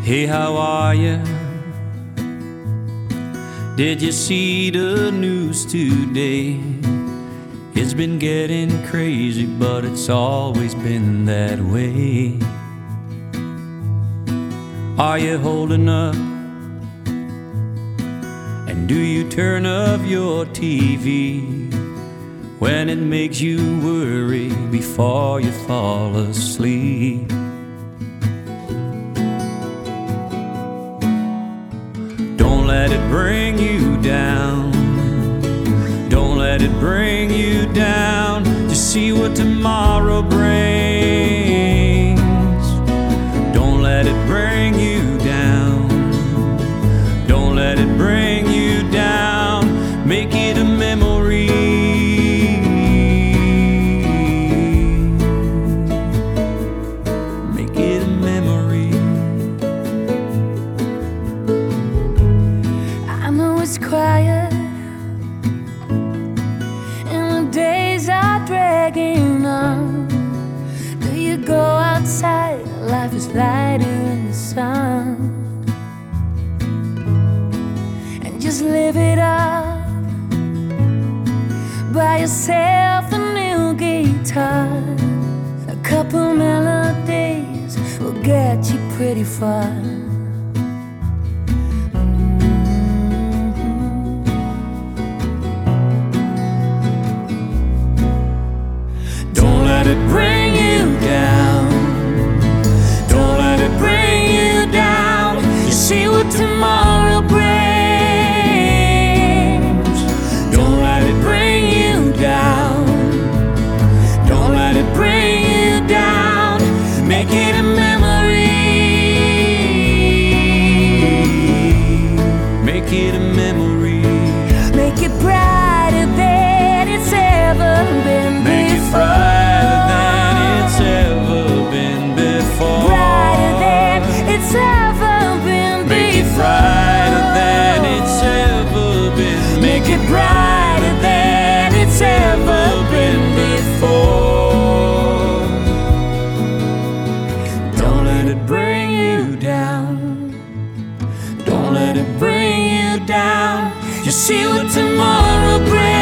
Hey, how are ya? Did you see the news today? It's been getting crazy, but it's always been that way. Are you holding up? And do you turn off your TV when it makes you worry before you fall asleep? Don't let it bring you down. Don't let it bring you down. Just see what tomorrow brings. Don't let it bring you down. Don't let it bring you down. Make it a memory. Make it a memory. I know it's quiet and the days are dragging on. Do you go outside? Life is lighter in the sun, and just live it up. Buy yourself a new guitar. A couple melodies will get you pretty far. Don't let it bring you down. Don't let it bring you down. You see what tomorrow brings. Don't let it bring you down. Don't let it bring you down. Make it a memory. Make it a memory. Make it brighter than it's ever been before. Make it brighter than it's ever been before. Brighter than it's ever been Make it before. brighter than it's ever been. Make it brighter than it's ever been before. Don't let it bring you down. Don't let it bring you down. You see what tomorrow brings.